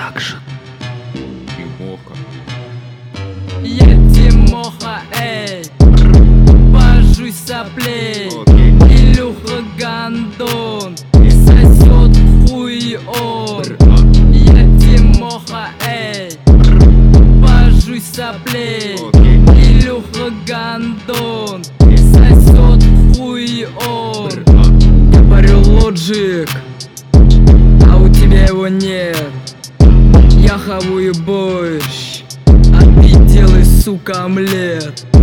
Продакшн. Тимоха. Я Тимоха, эй, божусь соплей. Илюха Гандон и сосет хуй он. Я Тимоха, эй, божусь соплей. Илюха Гандон и сосет хуй он. Я парю лоджик, а у тебя его нет. Я хаваю борщ, а ты делай, сука, омлет.